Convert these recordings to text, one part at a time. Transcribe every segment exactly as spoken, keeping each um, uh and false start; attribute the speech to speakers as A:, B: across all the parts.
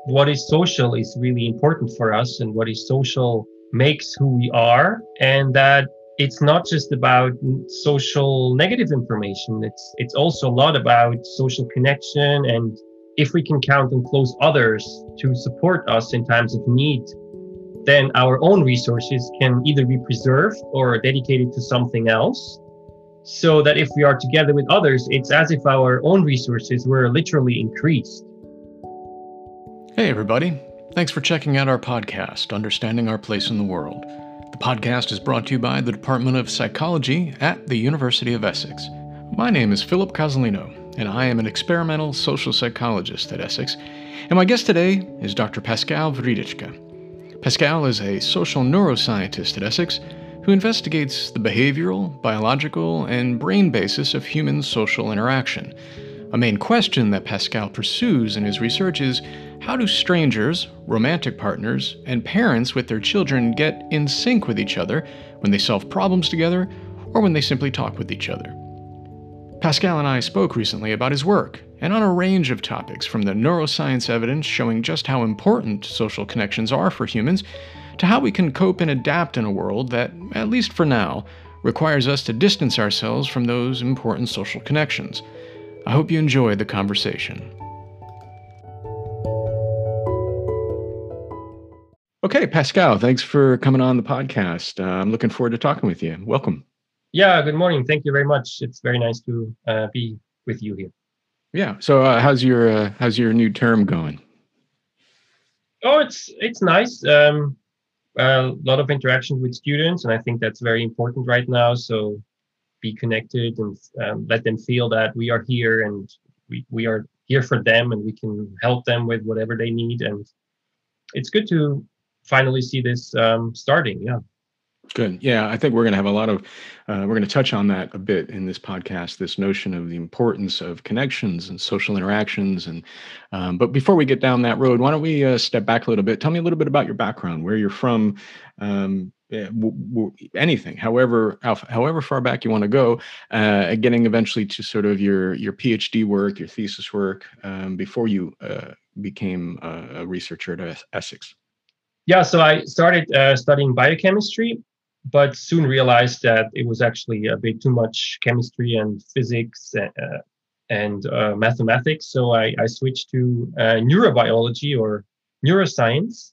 A: what is social is really important for us, and what is social makes who we are, and that it's not just about social negative information. It's it's also a lot about social connection, and if we can count on close others to support us in times of need, then our own resources can either be preserved or dedicated to something else, so that if we are together with others, it's as if our own resources were literally increased.
B: Hey, everybody. Thanks for checking out our podcast, Understanding Our Place in the World. The podcast is brought to you by the Department of Psychology at the University of Essex. My name is Philip Casalino, and I am an experimental social psychologist at Essex. And my guest today is Doctor Pascal Wrydyczka. Pascal is a social neuroscientist at Essex who investigates the behavioral, biological, and brain basis of human social interaction. A main question that Pascal pursues in his research is, how do strangers, romantic partners, and parents with their children get in sync with each other when they solve problems together or when they simply talk with each other? Pascal and I spoke recently about his work and on a range of topics, from the neuroscience evidence showing just how important social connections are for humans to how we can cope and adapt in a world that, at least for now, requires us to distance ourselves from those important social connections. I hope you enjoyed the conversation. Okay, Pascal, thanks for coming on the podcast. Uh, I'm looking forward to talking with you. Welcome.
A: Yeah, good morning. Thank you very much. It's very nice to uh, be with you here.
B: Yeah. So, uh, how's your uh, how's your new term going?
A: Oh, it's it's nice. Um, a lot of interaction with students, and I think that's very important right now. So, be connected and um, let them feel that we are here, and we we are here for them, and we can help them with whatever they need. And it's good to finally see this um, starting. Yeah.
B: Good. Yeah, I think we're going to have a lot of, uh, we're going to touch on that a bit in this podcast, this notion of the importance of connections and social interactions. And, um, but before we get down that road, why don't we uh, step back a little bit? Tell me a little bit about your background, where you're from, um, eh, w- w- anything, however, how- however far back you want to go, uh, getting eventually to sort of your, your PhD work, your thesis work, um, before you uh, became a, a researcher at Es- Essex.
A: Yeah. So I started uh, studying biochemistry, but soon realized that it was actually a bit too much chemistry and physics uh, and uh, mathematics. So I, I switched to uh, neurobiology or neuroscience,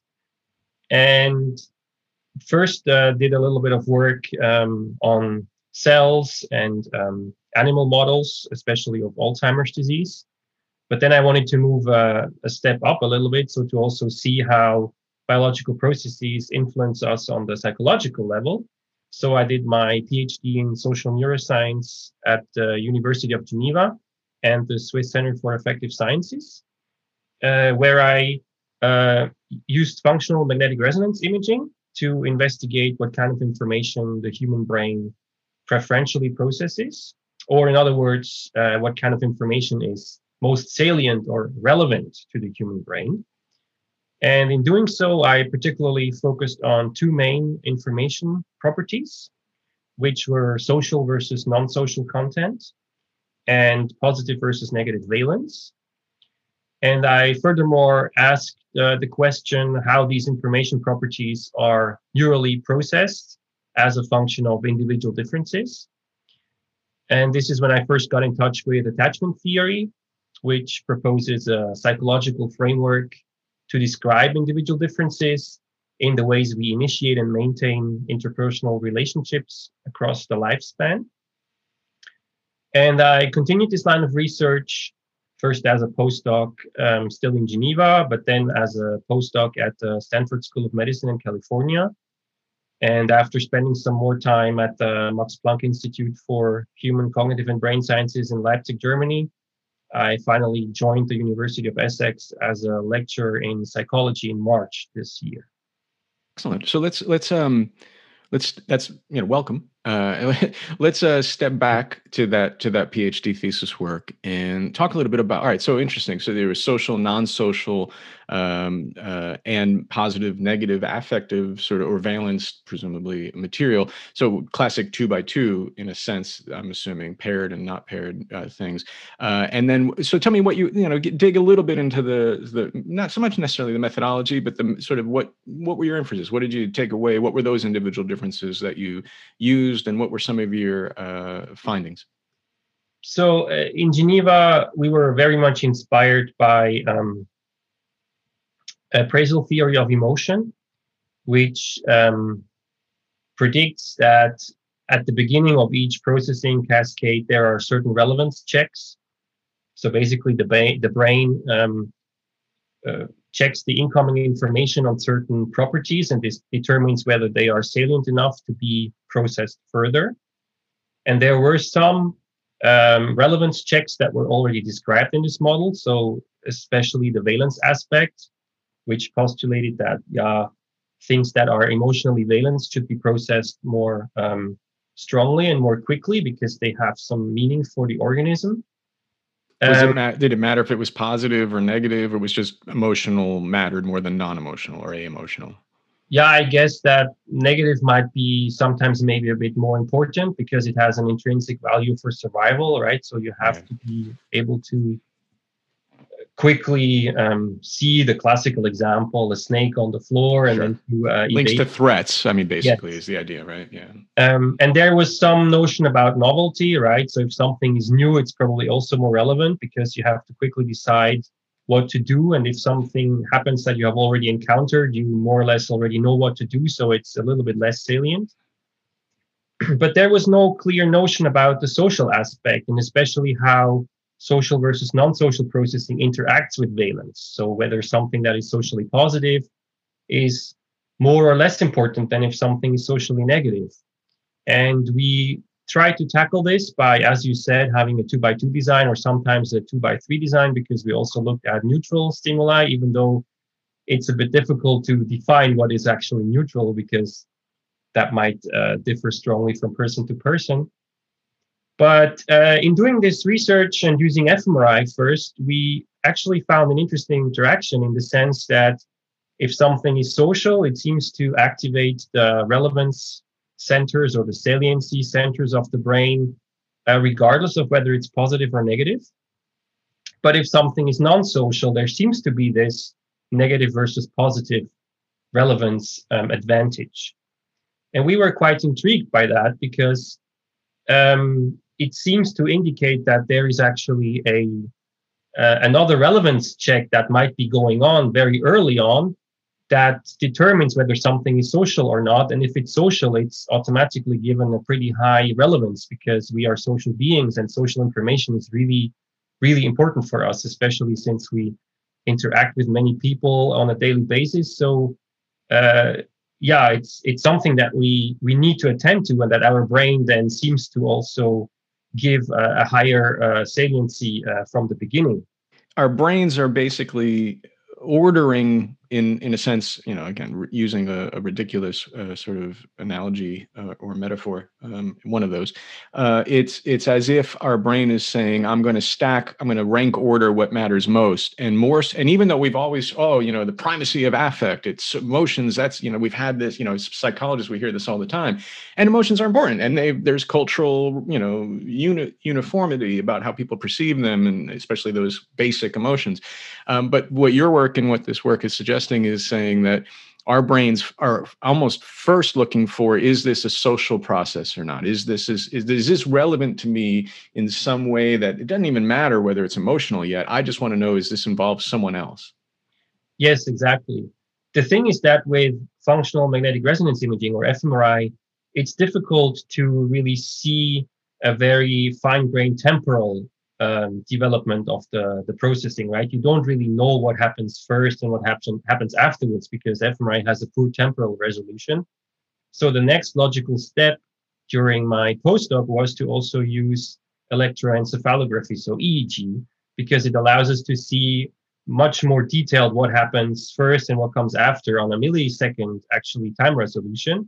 A: and first uh, did a little bit of work um, on cells and um, animal models, especially of Alzheimer's disease. But then I wanted to move uh, a step up a little bit, so to also see how biological processes influence us on the psychological level. So I did my PhD in social neuroscience at the University of Geneva and the Swiss Center for Effective Sciences, uh, where I uh, used functional magnetic resonance imaging to investigate what kind of information the human brain preferentially processes, or in other words, uh, what kind of information is most salient or relevant to the human brain. And in doing so, I particularly focused on two main information properties, which were social versus non-social content and positive versus negative valence. And I furthermore asked uh, the question how these information properties are neurally processed as a function of individual differences. And this is when I first got in touch with attachment theory, which proposes a psychological framework to describe individual differences in the ways we initiate and maintain interpersonal relationships across the lifespan. And I continued this line of research first as a postdoc, um, still in Geneva, but then as a postdoc at the Stanford School of Medicine in California. And after spending some more time at the Max Planck Institute for Human Cognitive and Brain Sciences in Leipzig, Germany, I finally joined the University of Essex as a lecturer in psychology in March this year.
B: Excellent. So let's let's um let's that's you know welcome. Uh, let's uh, step back to that to that PhD thesis work and talk a little bit about. All right, so interesting. So there was social, non-social, um, uh, and positive, negative, affective, sort of or valence, presumably material. So classic two by two in a sense. I'm assuming paired and not paired uh, things. Uh, and then, so tell me what you you know get, dig a little bit into the the not so much necessarily the methodology, but the sort of what what were your inferences? What did you take away? What were those individual differences that you used, and what were some of your uh, findings?
A: So uh, in Geneva, we were very much inspired by um, appraisal theory of emotion, which um, predicts that at the beginning of each processing cascade, there are certain relevance checks. So basically, the, ba- the brain um, uh, checks the incoming information on certain properties, and this determines whether they are salient enough to be processed further. And there were some um, relevance checks that were already described in this model. So especially the valence aspect, which postulated that yeah, things that are emotionally valence should be processed more um, strongly and more quickly because they have some meaning for the organism.
B: Was it
A: Um,
B: ma- did it matter if it was positive or negative, or was just emotional mattered more than non-emotional or a-emotional?
A: yeah, I guess that negative might be sometimes maybe a bit more important because it has an intrinsic value for survival, right? So you have
B: Right.
A: to be able to quickly um, see the classical example, a snake on the floor, and
B: Sure.
A: then to uh,
B: Links
A: evade.
B: to threats, I mean, basically,
A: Yes.
B: is the idea, right? Yeah.
A: Um, and there was some notion about novelty, right? So if something is new, it's probably also more relevant because you have to quickly decide what to do. And if something happens that you have already encountered, you more or less already know what to do. So it's a little bit less salient. But there was no clear notion about the social aspect, and especially how social versus non-social processing interacts with valence. So whether something that is socially positive is more or less important than if something is socially negative. And we try to tackle this by, as you said, having a two by two design or sometimes a two by three design, because we also looked at neutral stimuli, even though it's a bit difficult to define what is actually neutral because that might uh, differ strongly from person to person. But uh, in doing this research and using fMRI first, we actually found an interesting interaction in the sense that if something is social, it seems to activate the relevance centers or the saliency centers of the brain, uh, regardless of whether it's positive or negative. But if something is non-social, there seems to be this negative versus positive relevance um, advantage. And we were quite intrigued by that because um, it seems to indicate that there is actually a uh, another relevance check that might be going on very early on that determines whether something is social or not. And if it's social, it's automatically given a pretty high relevance because we are social beings and social information is really, really important for us, especially since we interact with many people on a daily basis. So uh, yeah, it's it's something that we we need to attend to, and that our brain then seems to also give a, a higher uh, saliency uh, from the beginning.
B: Our brains are basically ordering in in a sense, you know, again, r- using a, a ridiculous uh, sort of analogy uh, or metaphor, um, one of those. Uh, it's it's as if our brain is saying, "I'm going to stack, I'm going to rank order what matters most," and more. s- And even though we've always, oh, you know, the primacy of affect, it's emotions. That's, you know, we've had this, you know, as psychologists, we hear this all the time, and emotions are important, and they there's cultural, you know, uni- uniformity about how people perceive them, and especially those basic emotions. Um, but what your work and what this work is suggesting is saying that our brains are almost first looking for, is this a social process or not? Is this is, is, is this relevant to me in some way that it doesn't even matter whether it's emotional yet? I just want to know, is this involves someone else?
A: Yes, exactly. The thing is that with functional magnetic resonance imaging or fMRI, it's difficult to really see a very fine-grained temporal um, development of the, the processing, right? You don't really know what happens first and what happen, happens afterwards because fMRI has a poor temporal resolution. So the next logical step during my postdoc was to also use electroencephalography, so E E G, because it allows us to see much more detailed what happens first and what comes after on a millisecond actually time resolution.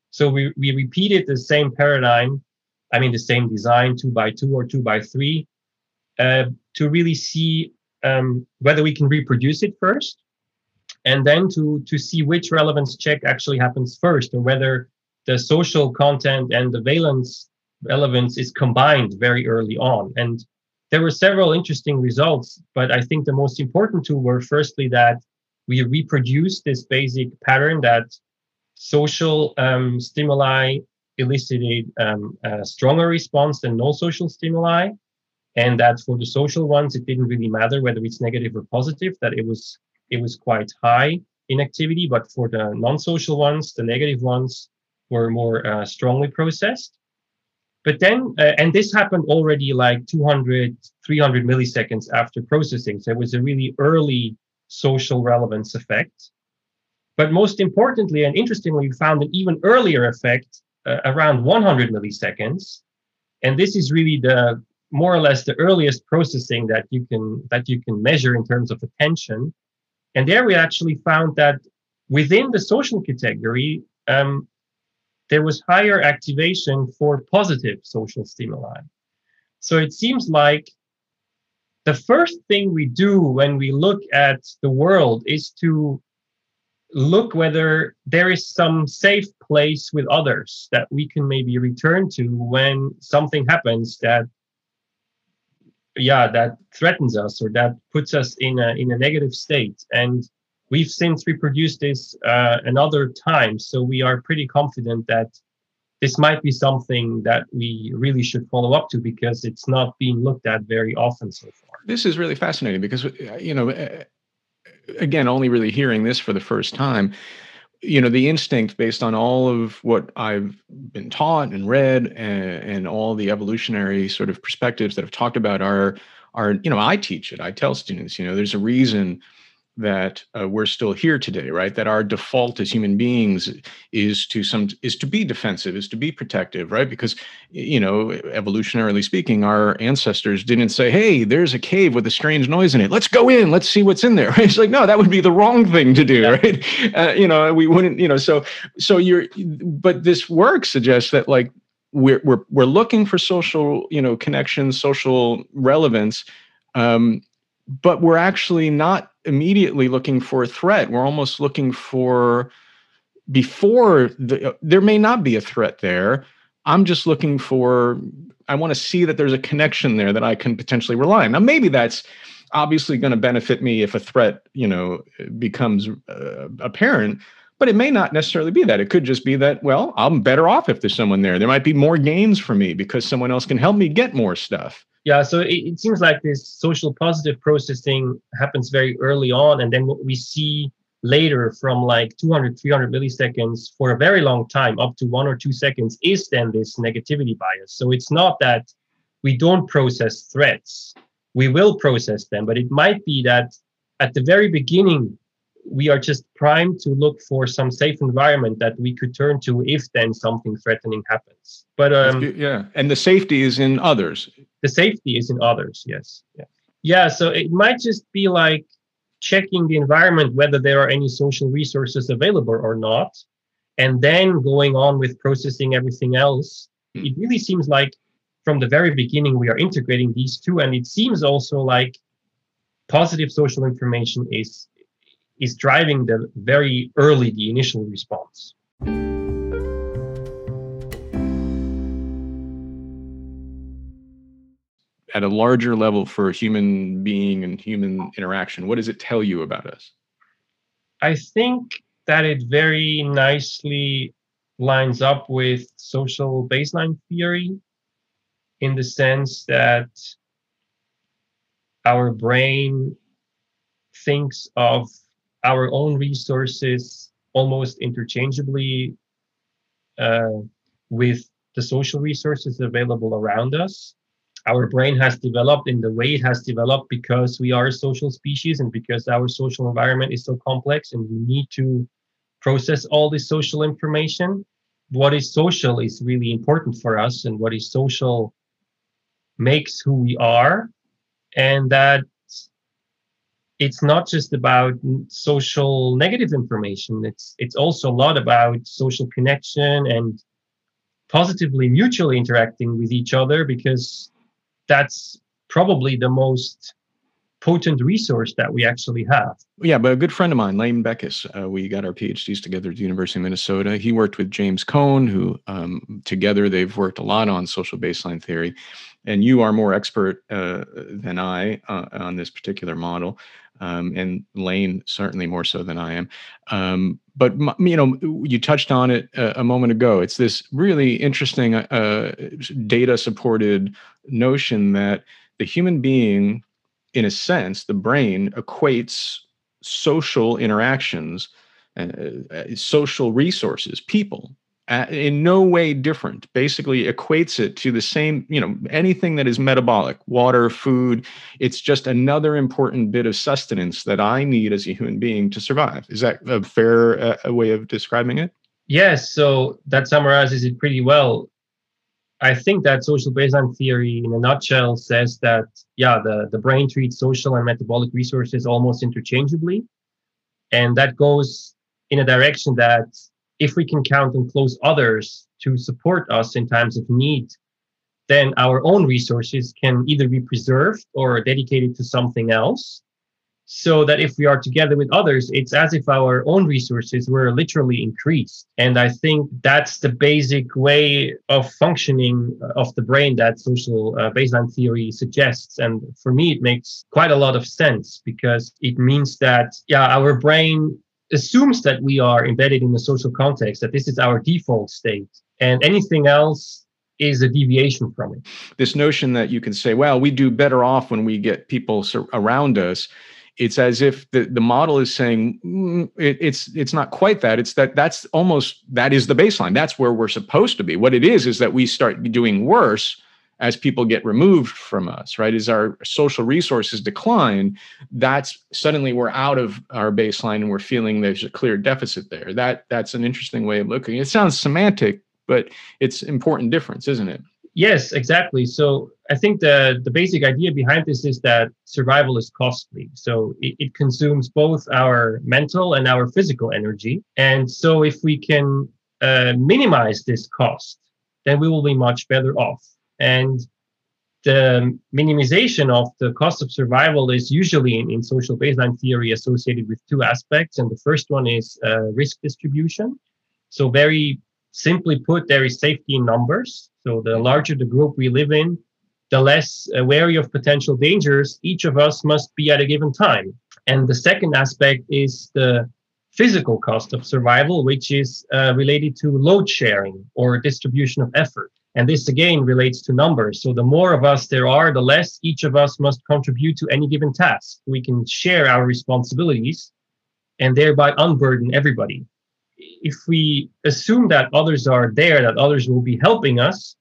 A: So we, we repeated the same paradigm, I mean, the same design, two by two or two by three, uh, to really see um, whether we can reproduce it first, and then to, to see which relevance check actually happens first, or whether the social content and the valence relevance is combined very early on. And there were several interesting results, but I think the most important two were firstly that we reproduced this basic pattern that social um, stimuli elicited um, a stronger response than no social stimuli, and that for the social ones, it didn't really matter whether it's negative or positive, that it was it was quite high in activity, but for the non-social ones, the negative ones were more uh, strongly processed. But then, uh, and this happened already like two hundred, three hundred milliseconds after processing. So it was a really early social relevance effect. But most importantly and interestingly, we found an even earlier effect uh, around one hundred milliseconds. And this is really the more or less the earliest processing that you can that you can measure in terms of attention. And there we actually found that within the social category, um, there was higher activation for positive social stimuli. So it seems like the first thing we do when we look at the world is to look whether there is some safe place with others that we can maybe return to when something happens that, yeah, that threatens us or that puts us in a in a negative state. And we've since reproduced this uh, another time, so we are pretty confident that this might be something that we really should follow up to, because it's not being looked at very often so far.
B: This is really fascinating because, you know, again, only really hearing this for the first time, you know, the instinct based on all of what I've been taught and read and, and all the evolutionary sort of perspectives that I've talked about are, are, you know, I teach it. I tell students, you know, there's a reason that uh, we're still here today, right? That our default as human beings is to some is to be defensive, is to be protective, right? Because, you know, evolutionarily speaking, our ancestors didn't say, "Hey, there's a cave with a strange noise in it. Let's go in. Let's see what's in there." Right? It's like, no, that would be the wrong thing to do, yeah. Right? Uh, you know, we wouldn't, you know. So, so you're, but this work suggests that like we're we're we're looking for social, you know, connections, social relevance. Um, but we're actually not immediately looking for a threat. We're almost looking for before the, there may not be a threat there. I'm just looking for, I want to see that there's a connection there that I can potentially rely on. Now, maybe that's obviously going to benefit me if a threat, you know, becomes uh, apparent, but it may not necessarily be that. It could just be that, well, I'm better off if there's someone there. There might be more gains for me because someone else can help me get more stuff.
A: Yeah, so it, it seems like this social positive processing happens very early on, and then what we see later from like two hundred, three hundred milliseconds for a very long time, up to one or two seconds, is then this negativity bias. So it's not that we don't process threats. We will process them, but it might be that at the very beginning, we are just primed to look for some safe environment that we could turn to if then something threatening happens. But um,
B: yeah, and the safety is in others.
A: The safety is in others, yes. Yeah. Yeah, so it might just be like checking the environment, whether there are any social resources available or not, and then going on with processing everything else. Hmm. It really seems like from the very beginning, we are integrating these two, and it seems also like positive social information is is driving the very early, the initial response.
B: At a larger level for human being and human interaction, what does it tell you about us?
A: I think that it very nicely lines up with social baseline theory in the sense that our brain thinks of our own resources almost interchangeably uh, with the social resources available around us. Our brain has developed in the way it has developed because we are a social species and because our social environment is so complex and we need to process all this social information. What is social is really important for us, and what is social makes who we are. And that it's not just about social negative information. It's it's also a lot about social connection and positively mutually interacting with each other, because that's probably the most potent resource that we actually have.
B: Yeah, but a good friend of mine, Lane Beckus, uh, we got our PhDs together at the University of Minnesota. He worked with James Cone, who um, together they've worked a lot on social baseline theory. And you are more expert uh, than I uh, on this particular model. Um, and Lane certainly more so than I am. Um, but, you know, you touched on it a, a moment ago. It's this really interesting uh, data supported notion that the human being, in a sense, the brain equates social interactions, uh, uh, social resources, people, uh, in no way different, basically equates it to the same, you know, anything that is metabolic, water, food. It's just another important bit of sustenance that I need as a human being to survive. Is that a fair uh, way of describing it?
A: Yes, so that summarizes it pretty well. I think that social baseline theory, in a nutshell, says that, yeah, the, the brain treats social and metabolic resources almost interchangeably. And that goes in a direction that if we can count on close others to support us in times of need, then our own resources can either be preserved or dedicated to something else. So that if we are together with others, it's as if our own resources were literally increased. And I think that's the basic way of functioning of the brain that social uh, baseline theory suggests. And for me, it makes quite a lot of sense, because it means that, yeah, our brain assumes that we are embedded in a social context, that this is our default state, and anything else is a deviation from it.
B: This notion that you can say, well, we do better off when we get people around us. It's as if the, the model is saying mm, it, it's it's not quite that. It's that that's almost, that is the baseline. That's where we're supposed to be. What it is is that we start doing worse as people get removed from us, right? As our social resources decline, that's suddenly we're out of our baseline and we're feeling there's a clear deficit there. That that's an interesting way of looking. It sounds semantic, but it's important difference, isn't it?
A: Yes, exactly. So I think the, the basic idea behind this is that survival is costly. So it, it consumes both our mental and our physical energy. And so if we can uh, minimize this cost, then we will be much better off. And the minimization of the cost of survival is usually in, in social baseline theory associated with two aspects. And the first one is uh, risk distribution. So very simply put, there is safety in numbers. So the larger the group we live in, the less uh, wary of potential dangers each of us must be at a given time. And the second aspect is the physical cost of survival, which is uh, related to load sharing or distribution of effort. And this again relates to numbers. So the more of us there are, the less each of us must contribute to any given task. We can share our responsibilities and thereby unburden everybody. If we assume that others are there, that others will be helping us,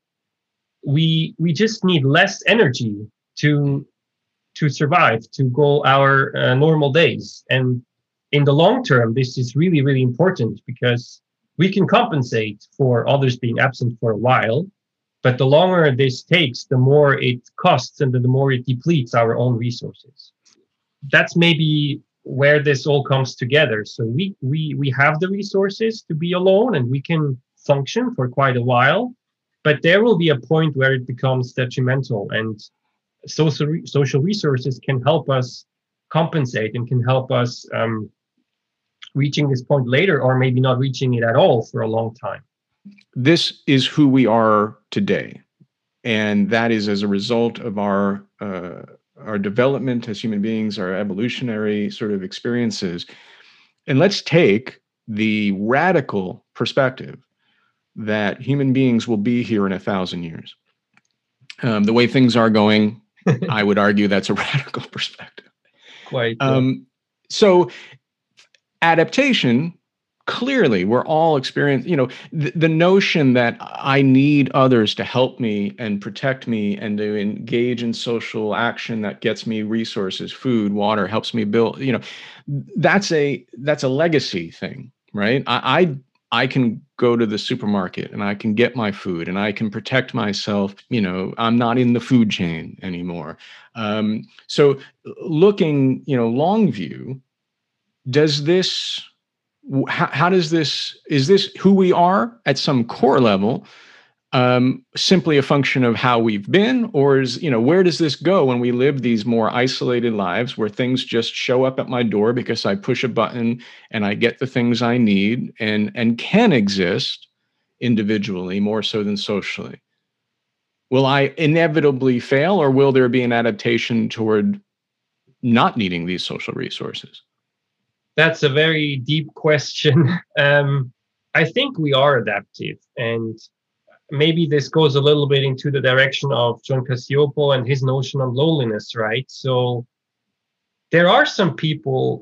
A: we we just need less energy to to survive, to go our uh, normal days. And in the long term, this is really, really important, because we can compensate for others being absent for a while, but the longer this takes, the more it costs and the more it depletes our own resources. That's maybe where this all comes together. So we we we have the resources to be alone and we can function for quite a while, but there will be a point where it becomes detrimental, and social social resources can help us compensate and can help us um, reaching this point later, or maybe not reaching it at all for a long time.
B: This is who we are today, and that is as a result of our uh, our development as human beings, our evolutionary sort of experiences. And let's take the radical perspective that human beings will be here in a thousand years. Um, the way things are going, I would argue that's a radical perspective.
A: Quite. Yeah.
B: Um, so adaptation, clearly we're all experiencing, you know, the, the notion that I need others to help me and protect me and to engage in social action that gets me resources, food, water, helps me build, you know, that's a, that's a legacy thing, right? I, I I can go to the supermarket and I can get my food and I can protect myself. You know, I'm not in the food chain anymore. Um, so looking, you know, long view, does this, how, how does this, is this who we are at some core level? Um, simply a function of how we've been, or is, you know, where does this go when we live these more isolated lives where things just show up at my door because I push a button and I get the things I need and and can exist individually more so than socially? Will I inevitably fail, or will there be an adaptation toward not needing these social resources?
A: That's a very deep question. um, I think we are adaptive, and maybe this goes a little bit into the direction of John Cacioppo and his notion of loneliness, right? So there are some people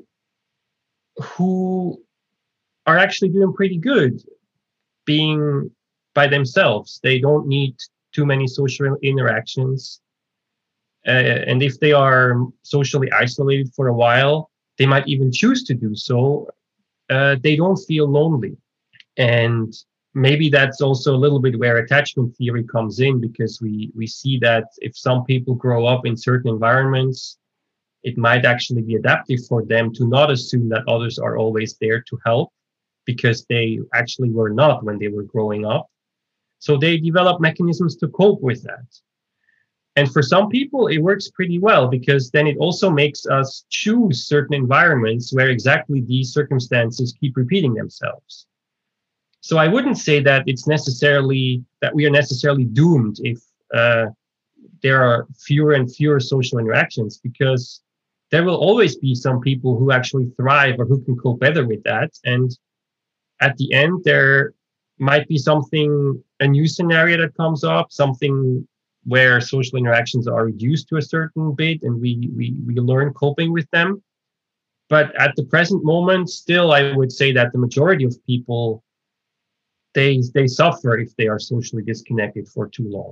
A: who are actually doing pretty good being by themselves. They don't need too many social interactions. Uh, and if they are socially isolated for a while, they might even choose to do so. Uh, they don't feel lonely. And maybe that's also a little bit where attachment theory comes in, because we, we see that if some people grow up in certain environments, it might actually be adaptive for them to not assume that others are always there to help, because they actually were not when they were growing up. So they develop mechanisms to cope with that. And for some people, it works pretty well, because then it also makes us choose certain environments where exactly these circumstances keep repeating themselves. So I wouldn't say that it's necessarily that we are necessarily doomed if uh, there are fewer and fewer social interactions, because there will always be some people who actually thrive or who can cope better with that. And at the end, there might be something, a new scenario that comes up, something where social interactions are reduced to a certain bit and we, we, we learn coping with them. But at the present moment, still, I would say that the majority of people, they, they suffer if they are socially disconnected for too long.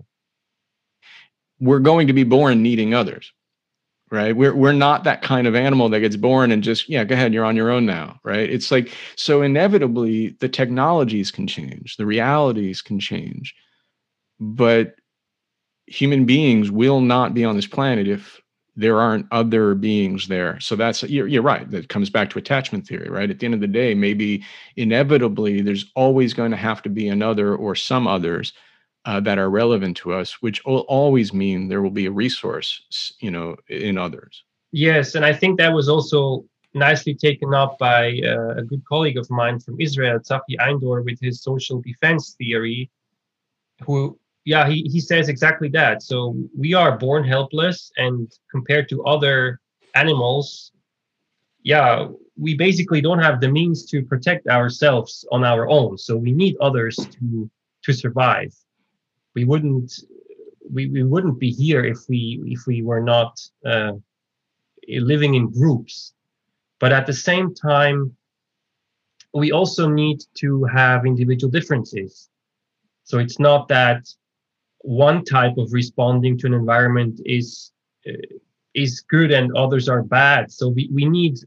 B: We're going to be born needing others, right? We're we're not that kind of animal that gets born and just, yeah, go ahead, you're on your own now, right? It's like, so inevitably the technologies can change, the realities can change, but human beings will not be on this planet if there aren't other beings there. So that's, you're, you're right. That comes back to attachment theory, right? At the end of the day, maybe inevitably there's always going to have to be another or some others uh, that are relevant to us, which will always mean there will be a resource, you know, in others.
A: Yes, and I think that was also nicely taken up by uh, a good colleague of mine from Israel, Tzachi Eindor, with his social defense theory, who, yeah, he, he says exactly that. So we are born helpless, and compared to other animals, yeah, we basically don't have the means to protect ourselves on our own. So we need others to to survive. We wouldn't we, we wouldn't be here if we if we were not uh, living in groups. But at the same time, we also need to have individual differences. So it's not that one type of responding to an environment is uh, is good and others are bad. So we, we need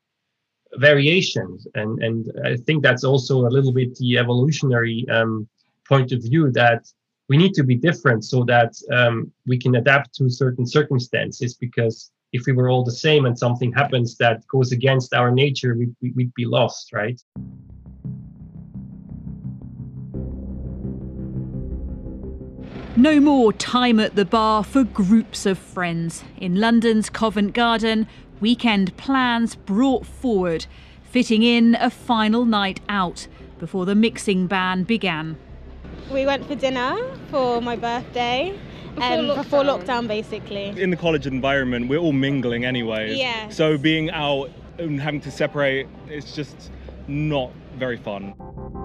A: variations, and and I think that's also a little bit the evolutionary um, point of view, that we need to be different so that um, we can adapt to certain circumstances, because if we were all the same and something happens that goes against our nature, we, we, we'd be lost, right?
C: No more time at the bar for groups of friends. In London's Covent Garden, weekend plans brought forward, fitting in a final night out before the mixing ban began.
D: We went for dinner for my birthday. Before, um, lockdown. before lockdown, basically.
E: In the college environment, we're all mingling anyways.
D: Yeah.
E: So being out and having to separate, it's just not very fun.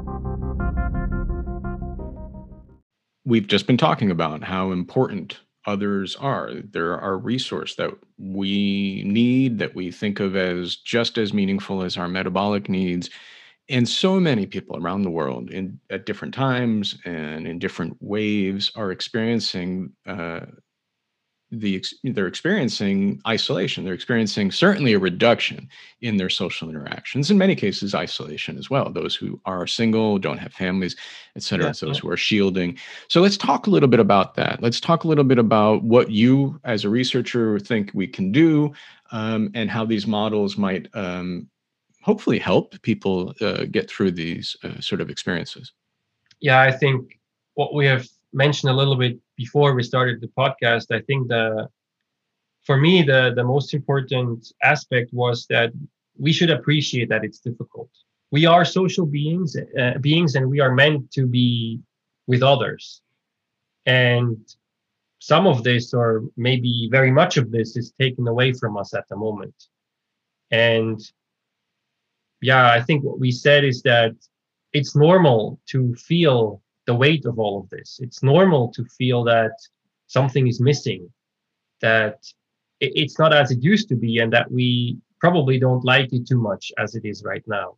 B: We've just been talking about how important others are. They're our resource that we need, that we think of as just as meaningful as our metabolic needs. And so many people around the world in at different times and in different waves are experiencing uh, the they're experiencing isolation. They're experiencing certainly a reduction in their social interactions. In many cases, isolation as well. Those who are single, don't have families, et cetera.
A: Yeah.
B: It's those who are shielding. So let's talk a little bit about that. Let's talk a little bit about what you, as a researcher, think we can do, um, and how these models might um, hopefully help people uh, get through these uh, sort of experiences.
A: Yeah, I think what we have mentioned a little bit before we started the podcast, I think the for me the the most important aspect was that we should appreciate that it's difficult. We are social beings uh, beings and we are meant to be with others, and some of this, or maybe very much of this, is taken away from us at the moment. And yeah, I think what we said is that it's normal to feel the weight of all of this. It's normal to feel that something is missing, that it's not as it used to be, and that we probably don't like it too much as it is right now.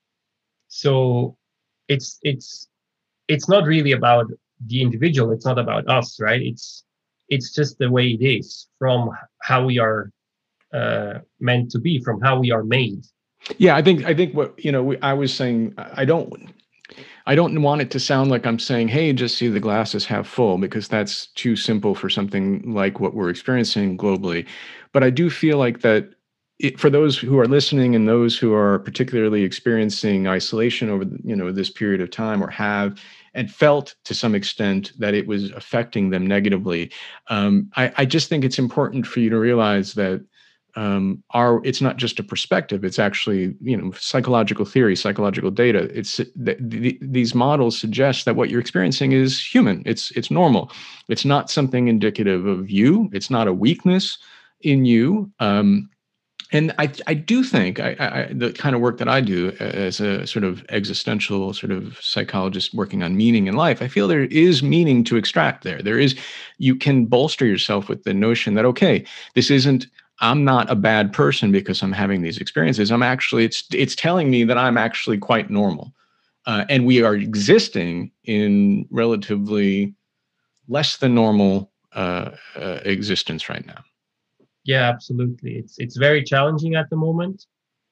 A: So it's it's it's not really about the individual. It's not about us, right? It's it's just the way it is, from how we are uh, meant to be, from how we are made.
B: Yeah, I think I think what you know, we, I was saying, I don't. I don't want it to sound like I'm saying, hey, just see the glass is half full, because that's too simple for something like what we're experiencing globally. But I do feel like that it, for those who are listening and those who are particularly experiencing isolation over, you know, this period of time, or have and felt to some extent that it was affecting them negatively, um, I, I just think it's important for you to realize that um, our, it's not just a perspective, it's actually, you know, psychological theory, psychological data. It's th- th- these models suggest that what you're experiencing is human. It's, it's normal. It's not something indicative of you. It's not a weakness in you. Um, and I, I do think I, I, the kind of work that I do as a sort of existential sort of psychologist working on meaning in life, I feel there is meaning to extract there. There is, you can bolster yourself with the notion that, okay, this isn't, I'm not a bad person because I'm having these experiences. I'm actually, it's it's telling me that I'm actually quite normal. Uh, and we are existing in relatively less than normal uh, uh, existence right now.
A: Yeah, absolutely. It's it's very challenging at the moment.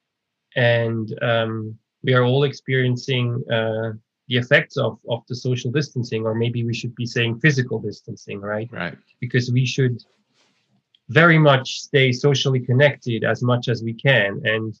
A: And um, we are all experiencing uh, the effects of, of the social distancing, or maybe we should be saying physical distancing, right?
B: Right.
A: Because we should very much stay socially connected as much as we can. And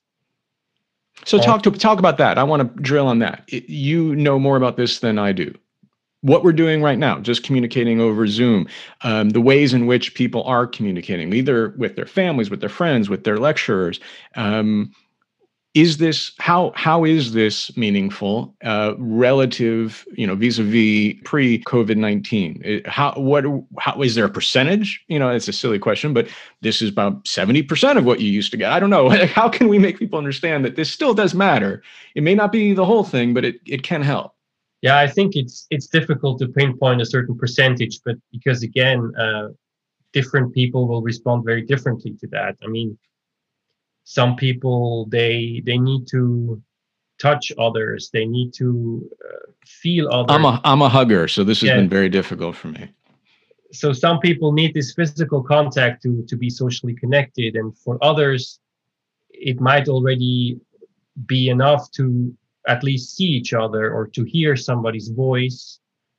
B: so talk to talk about that. I want to drill on that. It, you know more about this than I do. What we're doing right now, just communicating over Zoom, um, the ways in which people are communicating, either with their families, with their friends, with their lecturers. Um, is this, how how is this meaningful uh, relative, you know, vis-a-vis pre-COVID nineteen? How, what, how, is there a percentage? You know, it's a silly question, but this is about seventy percent of what you used to get. I don't know. How can we make people understand that this still does matter? It may not be the whole thing, but it, it can help.
A: Yeah, I think it's it's difficult to pinpoint a certain percentage, but because again, uh, different people will respond very differently to that. I mean, some people, they they need to touch others. They need to uh, feel others.
B: I'm a I'm a hugger, so this has
A: yeah.
B: been very difficult for me.
A: So some people need this physical contact to to be socially connected, and for others, it might already be enough to at least see each other or to hear somebody's voice.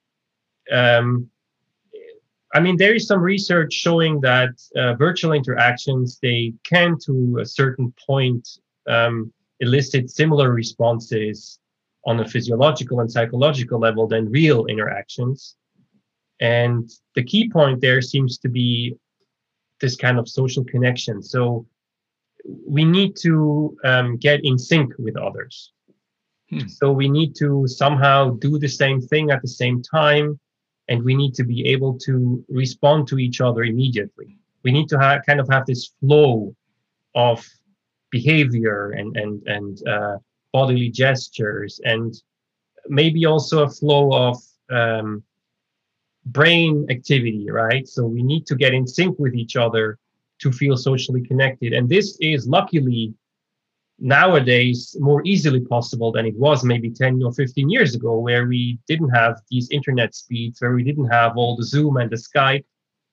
A: Um, I mean, there is some research showing that uh, virtual interactions, they can, to a certain point, um, elicit similar responses on a physiological and psychological level than real interactions. And the key point there seems to be this kind of social connection. So we need to um, get in sync with others. Hmm. So we need to somehow do the same thing at the same time. And we need to be able to respond to each other immediately. We need to ha- kind of have this flow of behavior and and and uh, bodily gestures, and maybe also a flow of um, brain activity, right? So we need to get in sync with each other to feel socially connected. And this is luckily nowadays more easily possible than it was maybe ten or fifteen years ago, where we didn't have these internet speeds, where we didn't have all the Zoom and the Skype.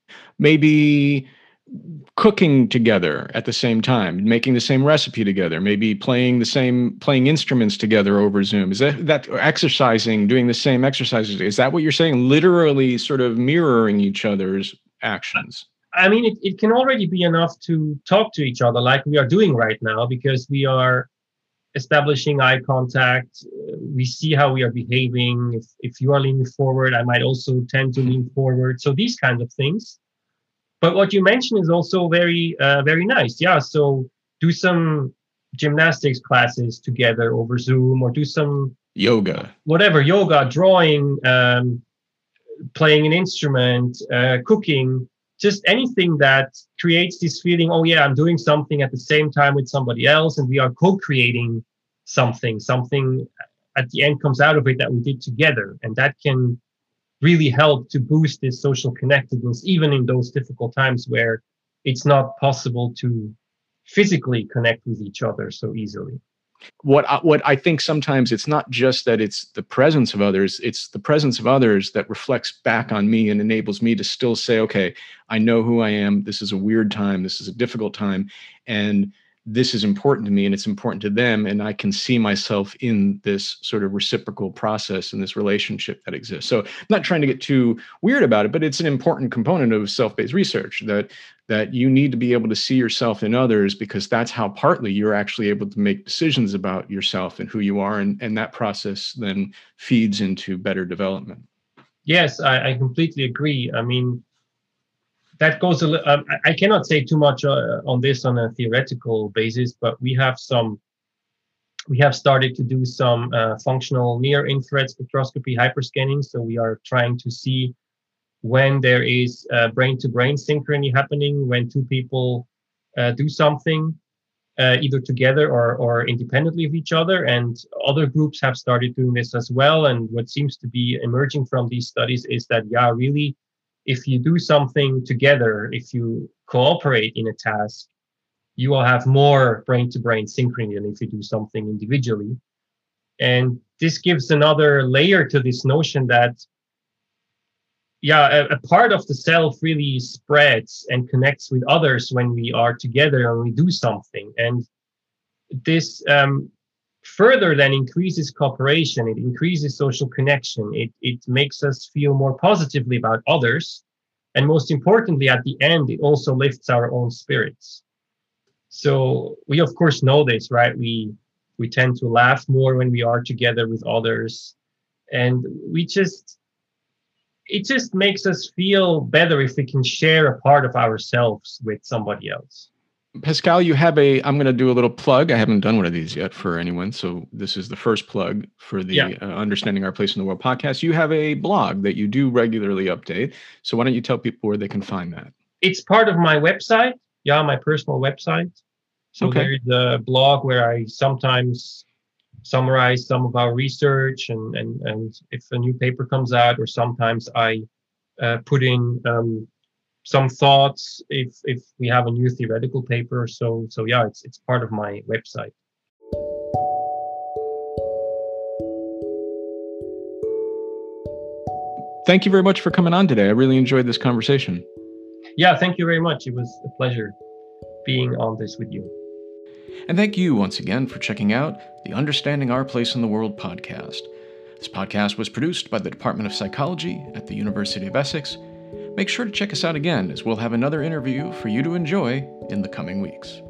B: Maybe cooking together at the same time, making the same recipe together, maybe playing the same playing instruments together over Zoom. Is that that or exercising, doing the same exercises? Is that what you're saying? Literally sort of mirroring each other's actions.
A: I mean, it, it can already be enough to talk to each other like we are doing right now, because we are establishing eye contact. We see how we are behaving. If, if you are leaning forward, I might also tend to lean forward. So these kinds of things. But what you mentioned is also very, uh, very nice. Yeah. So do some gymnastics classes together over Zoom, or do some
B: yoga,
A: whatever, yoga, drawing, um, playing an instrument, uh, cooking, just anything that creates this feeling, oh yeah, I'm doing something at the same time with somebody else, and we are co-creating something, something at the end comes out of it that we did together. And that can really help to boost this social connectedness, even in those difficult times where it's not possible to physically connect with each other so easily.
B: What I, what I think sometimes it's not just that it's the presence of others, it's the presence of others that reflects back on me and enables me to still say, okay, I know who I am. This is a weird time. This is a difficult time. And this is important to me, and it's important to them. And I can see myself in this sort of reciprocal process and this relationship that exists. So I'm not trying to get too weird about it, but it's an important component of self-based research that that you need to be able to see yourself in others, because that's how partly you're actually able to make decisions about yourself and who you are. And, and that process then feeds into better development.
A: Yes, I, I completely agree. I mean, that goes a little, um, I cannot say too much uh, on this on a theoretical basis, but we have some, we have started to do some uh, functional near infrared spectroscopy hyperscanning. So we are trying to see when there is uh, brain-to-brain synchrony happening, when two people uh, do something, uh, either together or, or independently of each other. And other groups have started doing this as well. And what seems to be emerging from these studies is that, yeah, really, if you do something together, if you cooperate in a task, you will have more brain-to-brain synchrony than if you do something individually. And this gives another layer to this notion that, yeah, a, a part of the self really spreads and connects with others when we are together and we do something. And this um, further then increases cooperation, it increases social connection, it, it makes us feel more positively about others. And most importantly, at the end, it also lifts our own spirits. So we, of course, know this, right? We, we tend to laugh more when we are together with others. And we just, it just makes us feel better if we can share a part of ourselves with somebody else.
B: Pascal, you have a, I'm going to do a little plug. I haven't done one of these yet for anyone. So this is the first plug for the yeah. uh, Understanding Our Place in the World podcast. You have a blog that you do regularly update. So why don't you tell people where they can find that?
A: It's part of my website. Yeah, my personal website. So
B: okay.
A: there's a blog where I sometimes summarize some of our research, and, and, and if a new paper comes out, or sometimes I uh, put in um, some thoughts if if we have a new theoretical paper. So so yeah, it's it's part of my website.
B: Thank you very much for coming on today. I really enjoyed this conversation.
A: Yeah, thank you very much. It was a pleasure being on this with you.
B: And thank you once again for checking out the Understanding Our Place in the World podcast. This podcast was produced by the Department of Psychology at the University of Essex. Make sure to check us out again, as we'll have another interview for you to enjoy in the coming weeks.